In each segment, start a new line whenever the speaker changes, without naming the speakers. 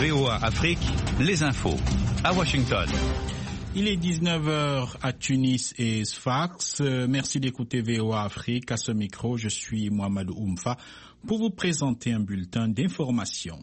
VOA Afrique, les infos. À Washington.
Il est 19h à Tunis et Sfax. Merci d'écouter VOA Afrique. À ce micro, je suis Mohamed Oumfa pour vous présenter un bulletin d'information.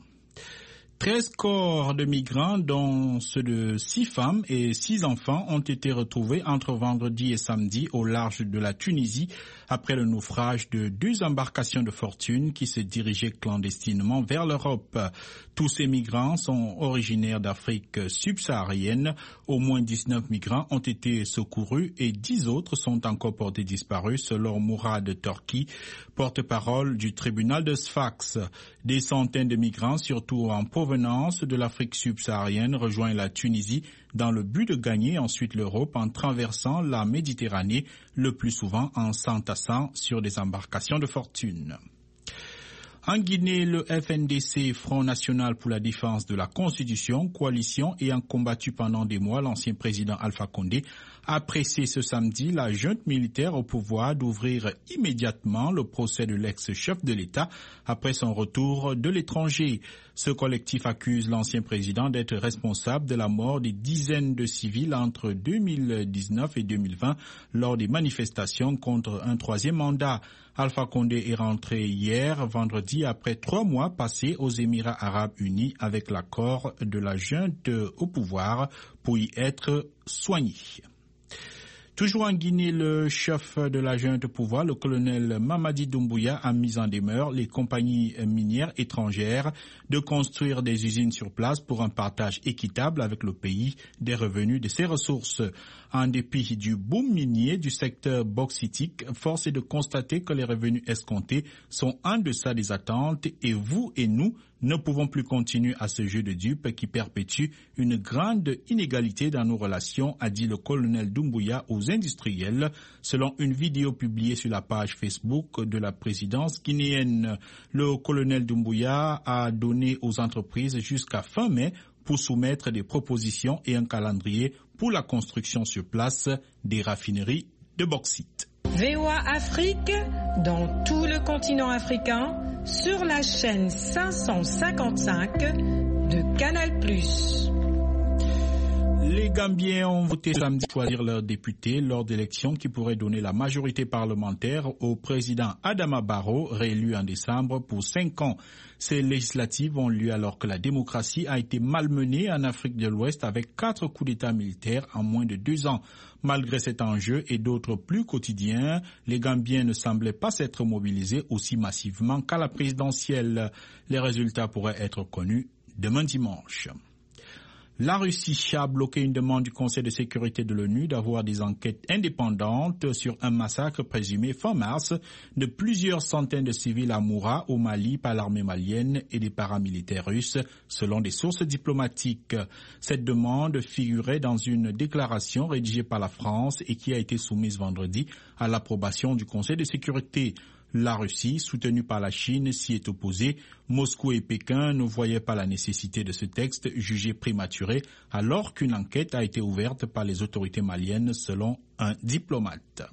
13 corps de migrants, dont ceux de 6 femmes et 6 enfants, ont été retrouvés entre vendredi et samedi au large de la Tunisie après le naufrage de 2 embarcations de fortune qui se dirigeaient clandestinement vers l'Europe. Tous ces migrants sont originaires d'Afrique subsaharienne. Au moins 19 migrants ont été secourus et 10 autres sont encore portés disparus selon Mourad Torki, porte-parole du tribunal de Sfax. Des centaines de migrants, surtout en provenance de l'Afrique subsaharienne, rejoignent la Tunisie dans le but de gagner ensuite l'Europe en traversant la Méditerranée, le plus souvent en s'entassant sur des embarcations de fortune. En Guinée, le FNDC, Front National pour la Défense de la Constitution, coalition ayant combattu pendant des mois l'ancien président Alpha Condé, a pressé ce samedi la junte militaire au pouvoir d'ouvrir immédiatement le procès de l'ex-chef de l'État après son retour de l'étranger. Ce collectif accuse l'ancien président d'être responsable de la mort des dizaines de civils entre 2019 et 2020 lors des manifestations contre un 3e mandat. Alpha Condé est rentré hier, vendredi, après 3 mois passés aux Émirats arabes unis avec l'accord de la junte au pouvoir pour y être soigné. Toujours en Guinée, le chef de la junte au pouvoir, le colonel Mamadi Doumbouya, a mis en demeure les compagnies minières étrangères de construire des usines sur place pour un partage équitable avec le pays des revenus de ses ressources. En dépit du boom minier du secteur bauxitique, force est de constater que les revenus escomptés sont en deçà des attentes et vous et nous ne pouvons plus continuer à ce jeu de dupes qui perpétue une grande inégalité dans nos relations, a dit le colonel Doumbouya aux industriels, selon une vidéo publiée sur la page Facebook de la présidence guinéenne. Le colonel Doumbouya a donné aux entreprises jusqu'à fin mai pour soumettre des propositions et un calendrier pour la construction sur place des raffineries de bauxite.
VOA Afrique, dans tout le continent africain, sur la chaîne 555 de Canal+.
Les Gambiens ont voté samedi pour choisir leurs députés lors d'élections qui pourraient donner la majorité parlementaire au président Adama Barrow, réélu en décembre pour 5 ans. Ces législatives ont lieu alors que la démocratie a été malmenée en Afrique de l'Ouest avec 4 coups d'État militaires en moins de 2 ans. Malgré cet enjeu et d'autres plus quotidiens, les Gambiens ne semblaient pas s'être mobilisés aussi massivement qu'à la présidentielle. Les résultats pourraient être connus demain dimanche. La Russie a bloqué une demande du Conseil de sécurité de l'ONU d'avoir des enquêtes indépendantes sur un massacre présumé fin mars de plusieurs centaines de civils à Moura, au Mali, par l'armée malienne et des paramilitaires russes, selon des sources diplomatiques. Cette demande figurait dans une déclaration rédigée par la France et qui a été soumise vendredi à l'approbation du Conseil de sécurité. La Russie, soutenue par la Chine, s'y est opposée. Moscou et Pékin ne voyaient pas la nécessité de ce texte jugé prématuré alors qu'une enquête a été ouverte par les autorités maliennes selon un diplomate.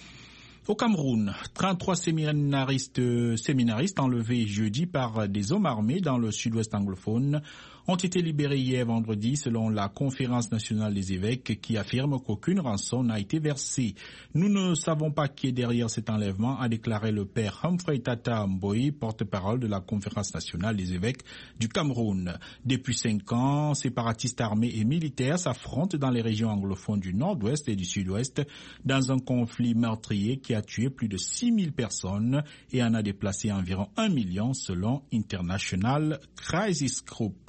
Au Cameroun, 33 séminaristes enlevés jeudi par des hommes armés dans le sud-ouest anglophone ont été libérés hier vendredi selon la Conférence nationale des évêques qui affirme qu'aucune rançon n'a été versée. Nous ne savons pas qui est derrière cet enlèvement, a déclaré le père Humphrey Tata Mboyi, porte-parole de la Conférence nationale des évêques du Cameroun. Depuis 5 ans, séparatistes armés et militaires s'affrontent dans les régions anglophones du nord-ouest et du sud-ouest dans un conflit meurtrier qui a tué plus de 6000 personnes et en a déplacé environ 1 million selon International Crisis Group.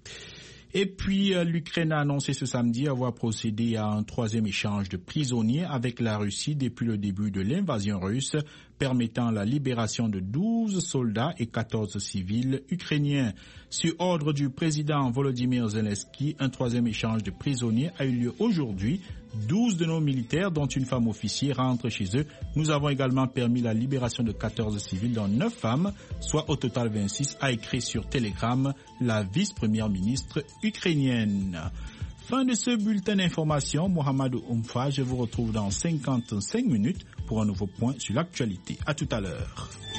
Et puis, l'Ukraine a annoncé ce samedi avoir procédé à un 3e échange de prisonniers avec la Russie depuis le début de l'invasion russe, permettant la libération de 12 soldats et 14 civils ukrainiens. Sur ordre du président Volodymyr Zelensky, un 3e échange de prisonniers a eu lieu aujourd'hui. 12 de nos militaires, dont une femme officier, rentrent chez eux. Nous avons également permis la libération de 14 civils, dont 9 femmes, soit au total 26, a écrit sur Telegram la vice-première ministre ukrainienne. Fin de ce bulletin d'information. Mohamed Oumfa, je vous retrouve dans 55 minutes pour un nouveau point sur l'actualité. À tout à l'heure.